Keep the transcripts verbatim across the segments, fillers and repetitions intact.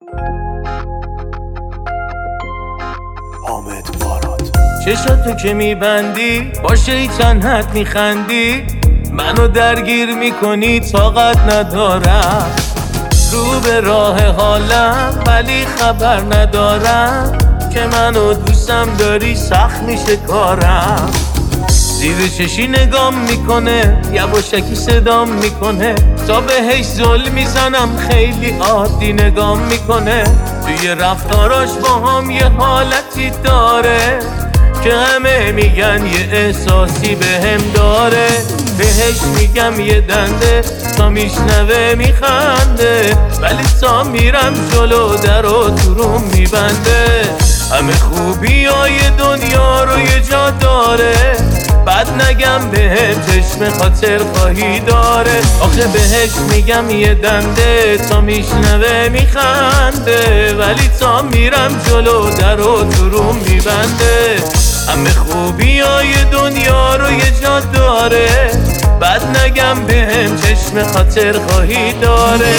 حامد باراد. چشاتو که میبندی با شیطنت میخندی، منو درگیر میکنی طاقت ندارم. رو به راه حالم ولی خبر ندارم که منو دوستم داری سخت میشه کارم. زیر چشی نگام میکنه یواشکی صدام میکنه، تا بهش زل میزنم خیلی عادی نگام میکنه. توی رفتاراش با هم یه حالتی داره که همه میگن یه احساسی بهم داره. بهش میگم یه دنده تا میشنوه میخنده، ولی تا میرم جلو در و تو روم میبنده. همه خوبی های دنیا رو یه جا داره، بعد نگم بهم چشم خاطر خواهی داره. آخه بهش میگم یه دنده تا میشنوه میخنده، ولی تا میرم جلو در و تو روم میبنده. همه خوبی های دنیا رو یه جا داره، بعد نگم بهم چشم خاطر خواهی داره.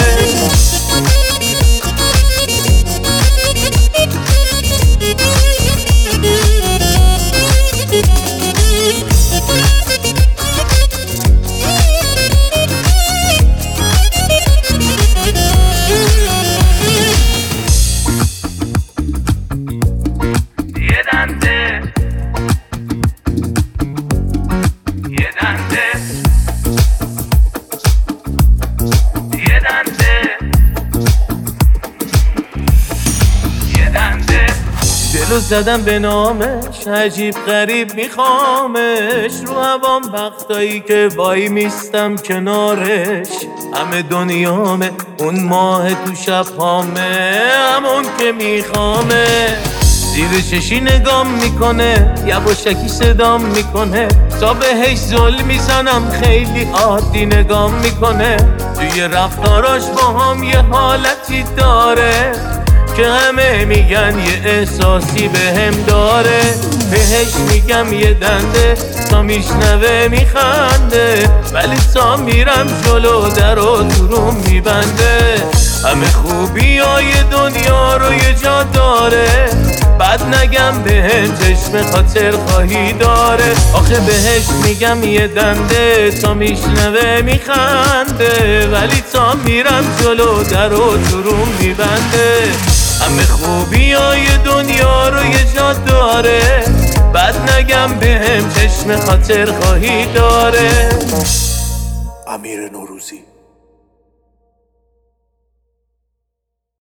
دلو زدم به نامش، عجیب غریب میخوامش. رو هوام وقتایی که وای میستم کنارش، همه دنیامه اون ماه تو شب هامه، همون که میخوامه. زیر چشی نگام میکنه یواشکی صدام میکنه، تا بهش زل میزنم خیلی عادی نگام میکنه. توی رفتاراش با هم یه حالتی داره که همه میگن یه احساسی بهم داره. بهش میگم یه دنده تا میشنوه میخنده، ولی تا میرم جلو در و تو روم میبنده. همه خوبی های دنیا رو یه جا داره، بعد نگم بهم چشم خاطر خواهی داره. آخه بهش میگم یه دنده تا میشنوه میخنده، ولی تا میرم جلو در و تو روم میبنده. همه خوبی های دنیا رو یه جا داره، بعد نگم بهم چشم خاطر خواهی داره. امیر نوروزی.